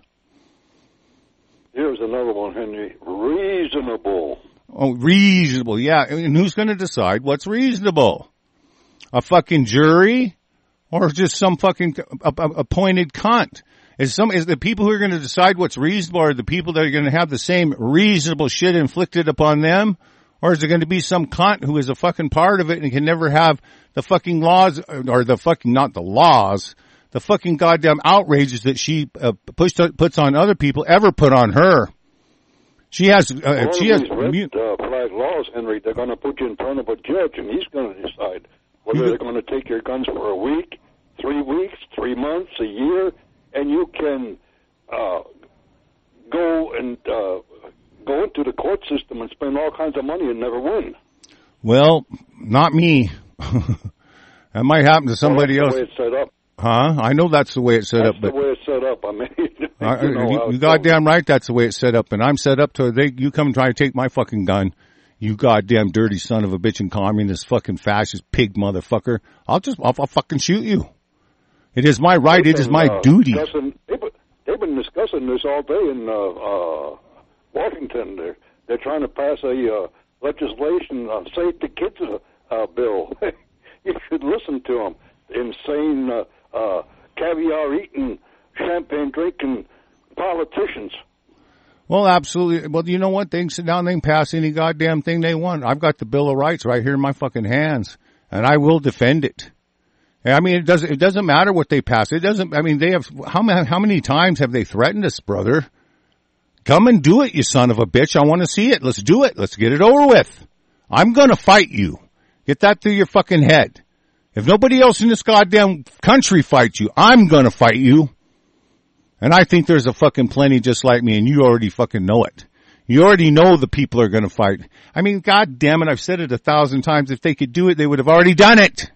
Here's another one, Henry. Reasonable. Oh, reasonable. Yeah. And who's going to decide what's reasonable? A fucking jury? Or just some fucking uh, uh, appointed cunt? Is some, is the people who are going to decide what's reasonable are the people that are going to have the same reasonable shit inflicted upon them? Or is it going to be some cunt who is a fucking part of it and can never have the fucking laws, or the fucking, not the laws, the fucking goddamn outrages that she uh, push, puts on other people ever put on her? She has, uh, One she of has, these red uh, flag laws, Henry, they're going to put you in front of a judge, and he's going to decide whether they're going to take your guns for a week, three weeks, three months, a year, and you can uh, go and uh, go into the court system and spend all kinds of money and never win. Well, not me. That might happen to somebody well, else. That's the way it's set up. Huh? I know that's the way it's set that's up. But the way it's set up. I mean, uh, you, know you, you goddamn right that's the way it's set up. And I'm set up to, they, you come and try to take my fucking gun. You goddamn dirty son of a bitch and communist fucking fascist pig motherfucker. I'll just, I'll, I'll fucking shoot you. It is my right. They've it is been, my uh, duty. They've been, they've been discussing this all day in uh, uh, Washington. They're, they're trying to pass a uh, legislation, uh, Save the Kids uh, uh, bill. You should listen to them. Insane, uh, uh, caviar-eating, champagne-drinking politicians. Well, absolutely. Well, you know what? They can sit down, they can pass any goddamn thing they want. I've got the Bill of Rights right here in my fucking hands, and I will defend it. I mean, it doesn't, it doesn't matter what they pass. It doesn't, I mean, they have, how many, how many times have they threatened us, brother? Come and do it, you son of a bitch. I want to see it. Let's do it. Let's get it over with. I'm gonna fight you. Get that through your fucking head. If nobody else in this goddamn country fights you, I'm gonna fight you. And I think there's a fucking plenty just like me, and you already fucking know it. You already know the people are gonna fight. I mean, god damn it, I've said it a thousand times. If they could do it, they would have already done it.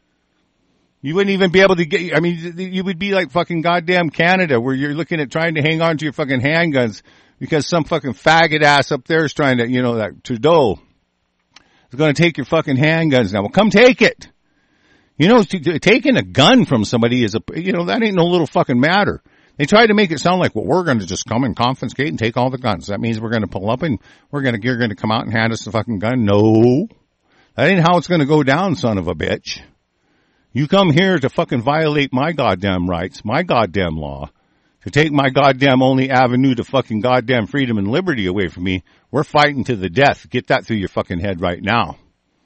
You wouldn't even be able to get, I mean, you would be like fucking goddamn Canada, where you're looking at trying to hang on to your fucking handguns because some fucking faggot ass up there is trying to, you know, that Trudeau is going to take your fucking handguns now. Well, come take it. You know, taking a gun from somebody is a, you know, that ain't no little fucking matter. They try to make it sound like, well, we're going to just come and confiscate and take all the guns. That means we're going to pull up and we're going to, you're going to come out and hand us the fucking gun. No. That ain't how it's going to go down, son of a bitch. You come here to fucking violate my goddamn rights, my goddamn law, to take my goddamn only avenue to fucking goddamn freedom and liberty away from me. We're fighting to the death. Get that through your fucking head right now.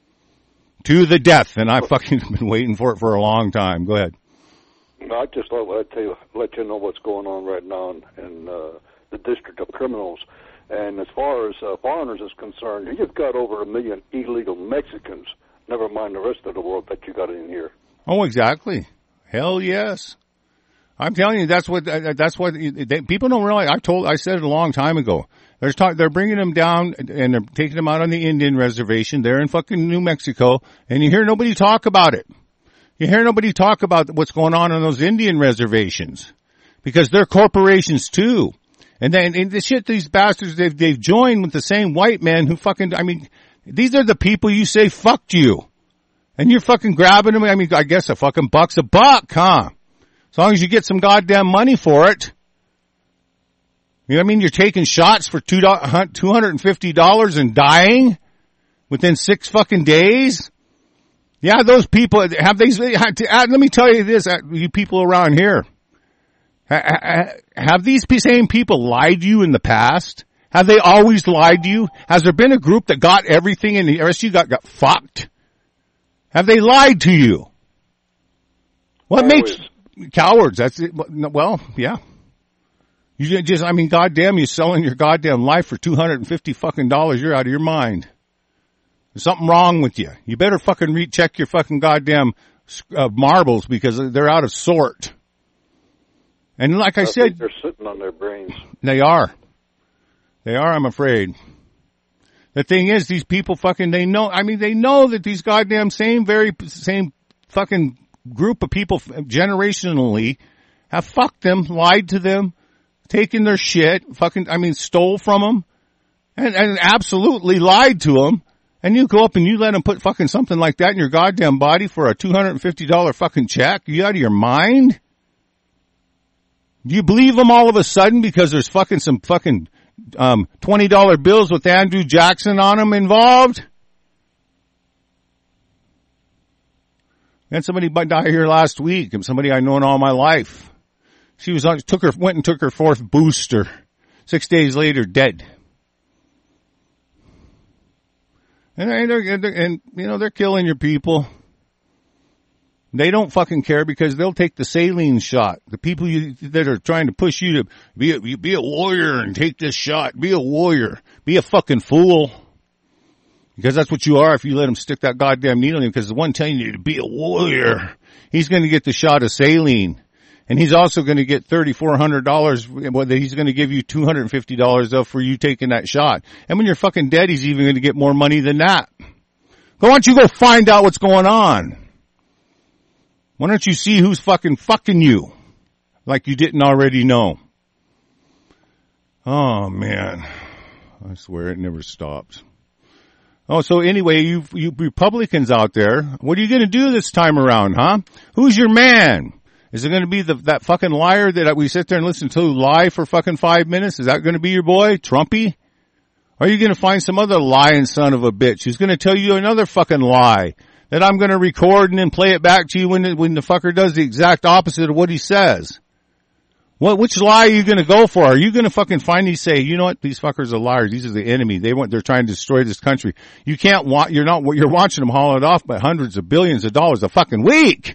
To the death. And I've fucking been waiting for it for a long time. Go ahead. I just let, tell you, let you know what's going on right now in, in uh, the District of Criminals. And as far as uh, foreigners is concerned, you've got over a million illegal Mexicans, never mind the rest of the world that you got in here. Oh, exactly. Hell yes. I'm telling you, that's what, that's what, they, people don't realize. I told, I said it a long time ago. They're talk, they're bringing them down and they're taking them out on the Indian reservation. They're in fucking New Mexico, and you hear nobody talk about it. You hear nobody talk about what's going on on those Indian reservations because they're corporations too. And then, and the shit, these bastards, they've, they've joined with the same white men who fucking, I mean, these are the people you say fucked you. And you're fucking grabbing them. I mean, I guess a fucking buck's a buck, huh? As long as you get some goddamn money for it. You know what I mean? You're taking shots for two hundred fifty dollars and dying within six fucking days. Yeah, those people have these, let me tell you this, you people around here. Have these same people lied to you in the past? Have they always lied to you? Has there been a group that got everything and the rest of you got, got fucked? Have they lied to you? What Always. makes cowards? That's it. Well, yeah. You just, I mean, goddamn, you're selling your goddamn life for two hundred fifty fucking dollars. You're out of your mind. There's something wrong with you. You better fucking recheck your fucking goddamn uh, marbles because they're out of sort. And like I, I said, think they're sitting on their brains. They are. They are, I'm afraid. The thing is, these people fucking, they know, I mean, they know that these goddamn same, very, same fucking group of people generationally have fucked them, lied to them, taken their shit, fucking, I mean, stole from them, and, and absolutely lied to them. And you go up and you let them put fucking something like that in your goddamn body for a two hundred fifty dollars fucking check? You out of your mind? Do you believe them all of a sudden because there's fucking some fucking um twenty dollar bills with Andrew Jackson on them involved? And somebody died here last week, and somebody I've known all my life. She was on, took her, went and took her fourth booster. Six days later, dead. And, and, and, and you know, they're killing your people. They don't fucking care because they'll take the saline shot. The people you, that are trying to push you to be a, be a warrior and take this shot, be a warrior, be a fucking fool. Because that's what you are if you let them stick that goddamn needle in you, because the one telling you to be a warrior, he's going to get the shot of saline. And he's also going to get three thousand four hundred dollars, whether he's going to give you two hundred fifty dollars up for you taking that shot. And when you're fucking dead, he's even going to get more money than that. Why don't you go find out what's going on? Why don't you see who's fucking fucking you? Like you didn't already know. Oh man. I swear it never stops. Oh, so anyway, you, you Republicans out there, what are you going to do this time around, huh? Who's your man? Is it going to be the, that fucking liar that we sit there and listen to lie for fucking five minutes? Is that going to be your boy, Trumpy? Or are you going to find some other lying son of a bitch who's going to tell you another fucking lie that I'm going to record and then play it back to you when the, when the fucker does the exact opposite of what he says? What, which lie are you going to go for? Are you going to fucking finally say, you know what, these fuckers are liars. These are the enemy. They want, they're trying to destroy this country. You can't wa- you're not, you're watching them haul it off by hundreds of billions of dollars a fucking week.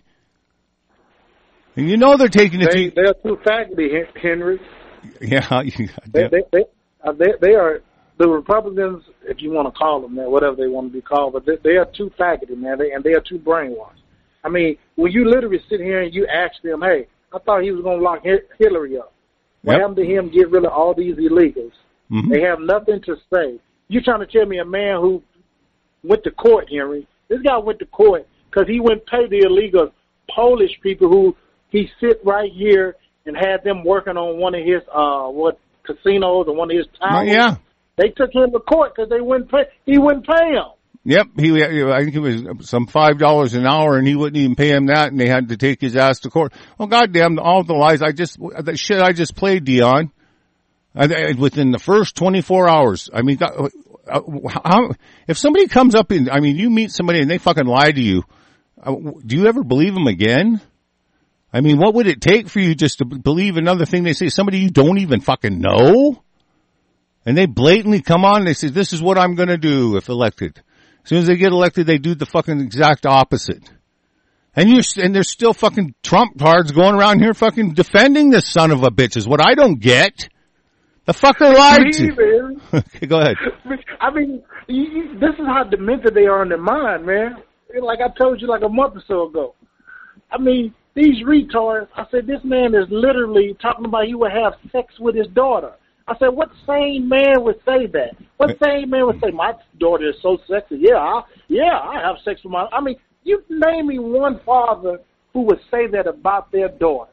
And you know they're taking it they, to... They're too faggoty, Henry. Yeah. They, they, they, uh, they, they are, the Republicans, if you want to call them that, whatever they want to be called, but they, they are too faggoty, man, they, and they are too brainwashed. I mean, when you literally sit here and you ask them, hey, I thought he was going to lock Hillary up. What Yep. happened to him get rid of all these illegals? Mm-hmm. They have nothing to say. You're trying to tell me a man who went to court, Henry, this guy went to court because he went pay the illegal Polish people who he sit right here and had them working on one of his uh what casinos or one of his towers. Yeah. They took him to court because they wouldn't pay. He wouldn't pay them. Yep, he, I think it was some five dollars an hour, and he wouldn't even pay him that, and they had to take his ass to court. Well, goddamn, all the lies I just, the shit I just played, Dion, I, within the first twenty-four hours. I mean, how, if somebody comes up in, I mean, you meet somebody and they fucking lie to you, do you ever believe them again? I mean, what would it take for you just to believe another thing they say? Somebody you don't even fucking know? And they blatantly come on and they say, this is what I'm going to do if elected. As soon as they get elected, they do the fucking exact opposite. And you and there's still fucking Trump tards going around here fucking defending this son of a bitch is what I don't get. The fucker lied to you. Okay, go ahead. I mean, you, you, this is how demented they are in their mind, man. Like I told you like a month or so ago. I mean, these retards, I said, this man is literally talking about he would have sex with his daughter. I said, what sane man would say that? What sane man would say, my daughter is so sexy? Yeah, I, yeah, I have sex with my... I mean, you name me one father who would say that about their daughter.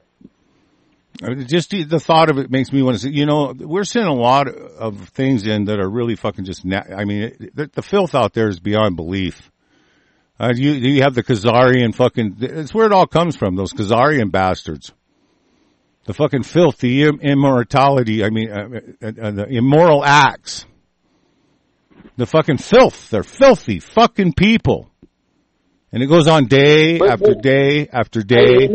Just the, the thought of it makes me want to say, you know, we're seeing a lot of things in that are really fucking just... Na- I mean, it, the, the filth out there is beyond belief. Uh, you, you have the Khazarian fucking... It's where it all comes from, those Khazarian bastards. The fucking filth, the immortality, I mean, uh, uh, uh, the immoral acts. The fucking filth. They're filthy fucking people. And it goes on day but, after but, day after day.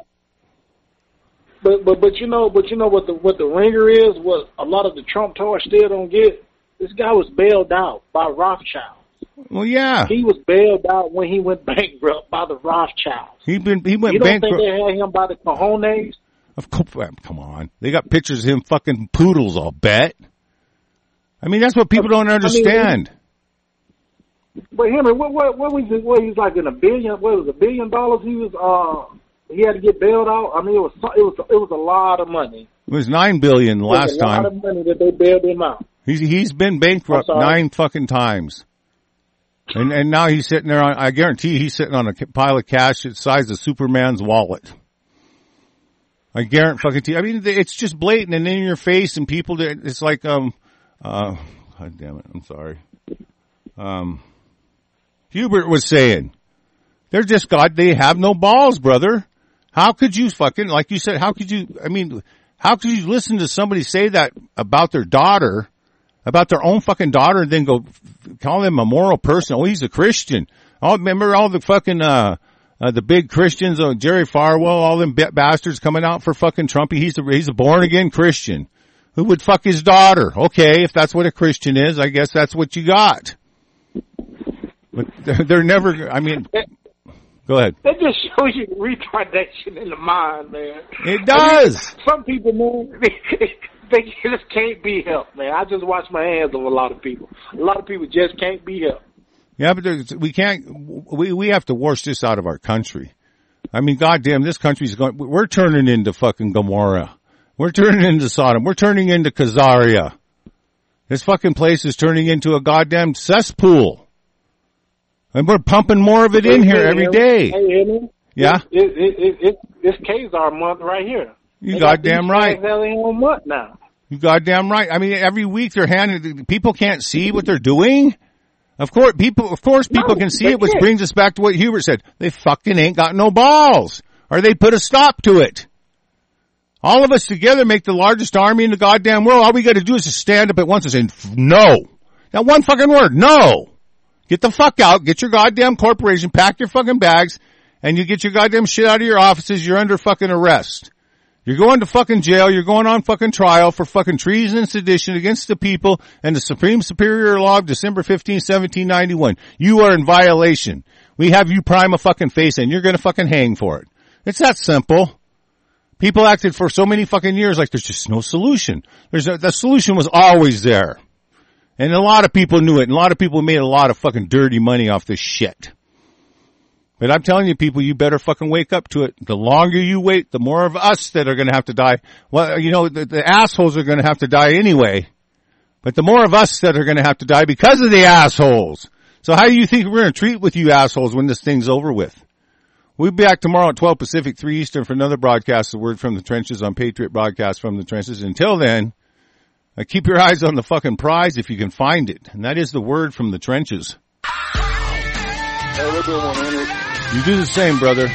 But, but, but you know, but you know what the, what the ringer is, what a lot of the Trump toys still don't get? This guy was bailed out by Rothschild. Well, yeah. He was bailed out when he went bankrupt by the Rothschilds. He been, he went you don't bankrupt. think they had him by the cojones? Of course, come on. They got pictures of him fucking poodles, I'll bet. I mean, that's what people don't understand. I mean, but Henry, what, what, what was it? What he was like in a billion? What was it, a billion dollars? He was, uh, he had to get bailed out. I mean, it was, it was, it was a lot of money. It was nine billion last time. It was a lot of money that they bailed him out. He's, he's been bankrupt nine fucking times. And, and now he's sitting there on, I guarantee he's sitting on a pile of cash the size of Superman's wallet. I guarantee fucking, I mean, it's just blatant and in your face and people, it's like, um, uh, God damn it, I'm sorry. Um, Hubert was saying, they're just God, they have no balls, brother. How could you fucking, like you said, how could you, I mean, how could you listen to somebody say that about their daughter, about their own fucking daughter and then go call him a moral person? Oh, he's a Christian. Oh, remember all the fucking, uh, Uh, the big Christians, uh, Jerry Falwell, all them b- bastards coming out for fucking Trump. He's a, he's a born again Christian who would fuck his daughter. Okay, if that's what a Christian is, I guess that's what you got. But they're, they're never, I mean, go ahead. That just shows you retardation in the mind, man. It does. I mean, some people, man, they, they just can't be helped, man. I just wash my hands of a lot of people. A lot of people just can't be helped. Yeah, but there's, we can't, we, we have to wash this out of our country. I mean, goddamn, this country's going, we're turning into fucking Gomorrah. We're turning into Sodom. We're turning into Khazaria. This fucking place is turning into a goddamn cesspool. And we're pumping more of it in here every day. Hey, Henry. Yeah? It, it, it, it, it's Khazar month right here. You they goddamn right. One month now. You goddamn right. I mean, every week they're handing, people can't see what they're doing. Of course, people, of course people no, can see it, which can't. brings us back to what Hubert said. They fucking ain't got no balls. Or they put a stop to it. All of us together make the largest army in the goddamn world. All we gotta do is just stand up at once and say, no. Now one fucking word, no. Get the fuck out, get your goddamn corporation, pack your fucking bags, and you get your goddamn shit out of your offices, you're under fucking arrest. You're going to fucking jail, you're going on fucking trial for fucking treason and sedition against the people and the Supreme Superior Law of December fifteenth, seventeen ninety-one. You are in violation. We have you prima fucking face and you're gonna fucking hang for it. It's that simple. People acted for so many fucking years like there's just no solution. There's a, the solution was always there. And a lot of people knew it and a lot of people made a lot of fucking dirty money off this shit. But I'm telling you people, you better fucking wake up to it. The longer you wait, the more of us that are going to have to die. Well, you know, the, the assholes are going to have to die anyway. But the more of us that are going to have to die because of the assholes. So how do you think we're going to treat with you assholes when this thing's over with? We'll be back tomorrow at twelve Pacific, three Eastern for another broadcast, The Word from the Trenches on Patriot Broadcast from the Trenches. Until then, uh, keep your eyes on the fucking prize if you can find it. And that is The Word from the Trenches. Hey, we're doing one, Henry. You do the same, brother.